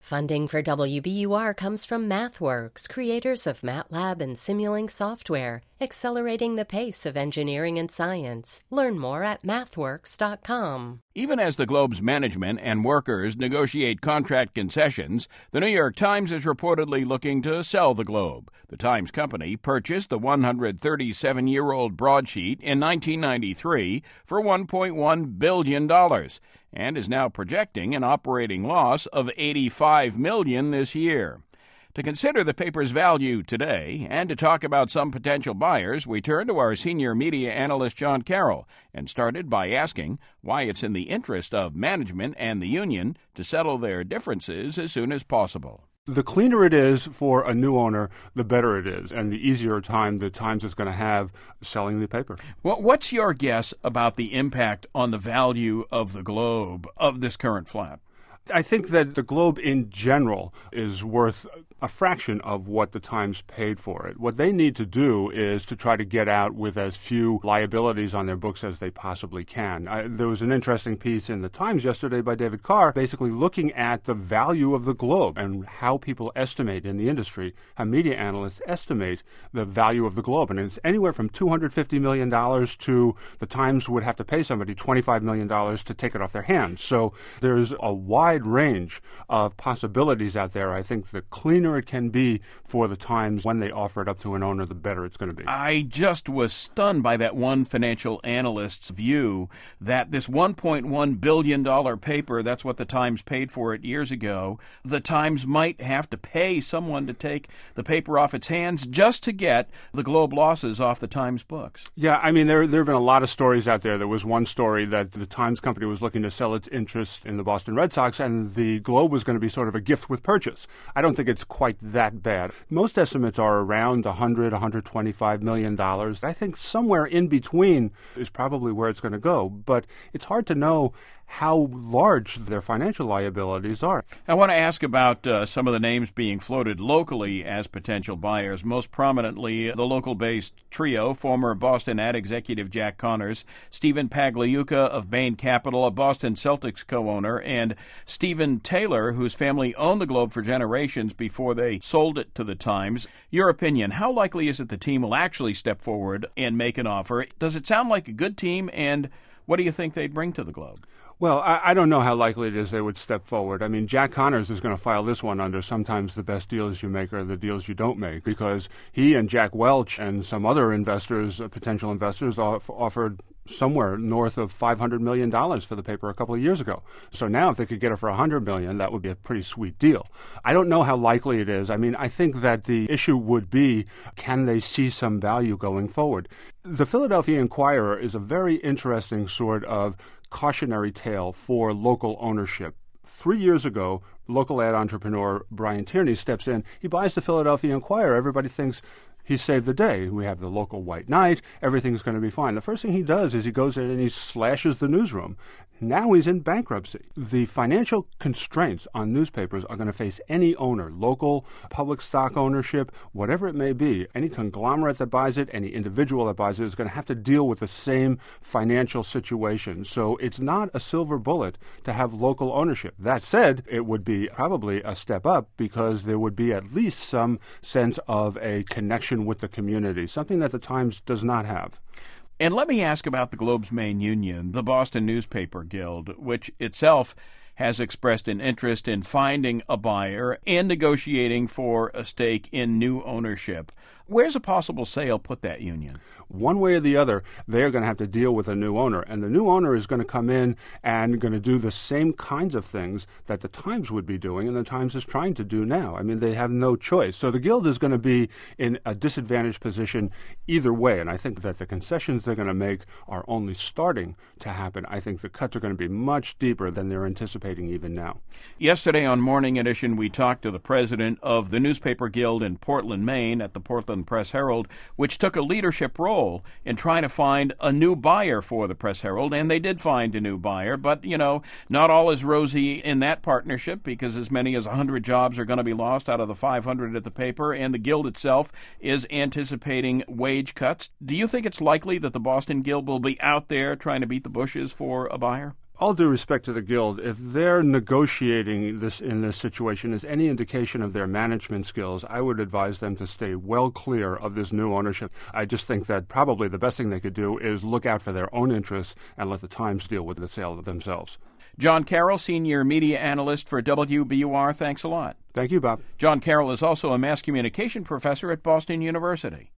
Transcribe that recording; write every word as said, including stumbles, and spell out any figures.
Funding for W B U R comes from MathWorks, creators of MATLAB and Simulink software, accelerating the pace of engineering and science. Learn more at mathworks dot com. Even as the Globe's management and workers negotiate contract concessions, the New York Times is reportedly looking to sell the Globe. The Times Company purchased the one hundred thirty-seven-year-old broadsheet in nineteen ninety-three for one point one billion dollars and is now projecting an operating loss of eighty-five million dollars this year. To consider the paper's value today and to talk about some potential buyers, we turn to our senior media analyst John Carroll and started by asking why it's in the interest of management and the union to settle their differences as soon as possible. The cleaner it is for a new owner, the better it is, and the easier time the Times is going to have selling the paper. Well, what's your guess about the impact on the value of the Globe of this current flap? I think that the Globe in general is worth a fraction of what the Times paid for it. What they need to do is to try to get out with as few liabilities on their books as they possibly can. I, there was an interesting piece in the Times yesterday by David Carr basically looking at the value of the Globe and how people estimate in the industry, how media analysts estimate the value of the Globe. And it's anywhere from two hundred fifty million dollars to the Times would have to pay somebody twenty-five million dollars to take it off their hands. So there's a wide range of possibilities out there. I think the cleaner it can be for the Times when they offer it up to an owner, the better it's going to be. I just was stunned by that one financial analyst's view that this one point one billion dollars paper, that's what the Times paid for it years ago, the Times might have to pay someone to take the paper off its hands just to get the Globe losses off the Times books. Yeah, I mean, there, there have been a lot of stories out there. There was one story that the Times Company was looking to sell its interest in the Boston Red Sox, and the Globe was going to be sort of a gift with purchase. I don't think it's quite that bad. Most estimates are around one hundred, one hundred twenty-five million dollars. I think somewhere in between is probably where it's going to go, but it's hard to know how large their financial liabilities are. I want to ask about uh, some of the names being floated locally as potential buyers, most prominently the local-based trio, former Boston ad executive Jack Connors, Stephen Pagliuca of Bain Capital, a Boston Celtics co-owner, and Stephen Taylor, whose family owned the Globe for generations before they sold it to the Times. Your opinion, how likely is it the team will actually step forward and make an offer? Does it sound like a good team, and what do you think they'd bring to the Globe? Well, I, I don't know how likely it is they would step forward. I mean, Jack Connors is going to file this one under sometimes the best deals you make are the deals you don't make, because he and Jack Welch and some other investors, uh, potential investors, off- offered somewhere north of five hundred million dollars for the paper a couple of years ago. So now if they could get it for one hundred million dollars, that would be a pretty sweet deal. I don't know how likely it is. I mean, I think that the issue would be, can they see some value going forward? The Philadelphia Inquirer is a very interesting sort of cautionary tale for local ownership. Three years ago, local ad entrepreneur Brian Tierney steps in. He buys the Philadelphia Inquirer. Everybody thinks he saved the day. We have the local white knight. Everything's going to be fine. The first thing he does is he goes in and he slashes the newsroom. Now he's in bankruptcy. The financial constraints on newspapers are going to face any owner, local, public stock ownership, whatever it may be. Any conglomerate that buys it, any individual that buys it is going to have to deal with the same financial situation. So it's not a silver bullet to have local ownership. That said, it would be probably a step up because there would be at least some sense of a connection with the community, something that the Times does not have. And let me ask about the Globe's main union, the Boston Newspaper Guild, which itself has expressed an interest in finding a buyer and negotiating for a stake in new ownership. Where's a possible sale put that union? One way or the other, they're going to have to deal with a new owner. And the new owner is going to come in and going to do the same kinds of things that the Times would be doing and the Times is trying to do now. I mean, they have no choice. So the Guild is going to be in a disadvantaged position either way. And I think that the concessions they're going to make are only starting to happen. I think the cuts are going to be much deeper than they're anticipating even now. Yesterday on Morning Edition, we talked to the president of the Newspaper Guild in Portland, Maine, at the Portland Press-Herald, which took a leadership role in trying to find a new buyer for the Press-Herald, and they did find a new buyer. But, you know, not all is rosy in that partnership because as many as one hundred jobs are going to be lost out of the five hundred at the paper, and the Guild itself is anticipating wage cuts. Do you think it's likely that the Boston Guild will be out there trying to beat the bushes for a buyer? all due respect to the Guild, if they're negotiating this in this situation is any indication of their management skills, I would advise them to stay well clear of this new ownership. I just think that probably the best thing they could do is look out for their own interests and let the Times deal with the sale themselves. John Carroll, Senior Media Analyst for W B U R, thanks a lot. Thank you, Bob. John Carroll is also a mass communication professor at Boston University.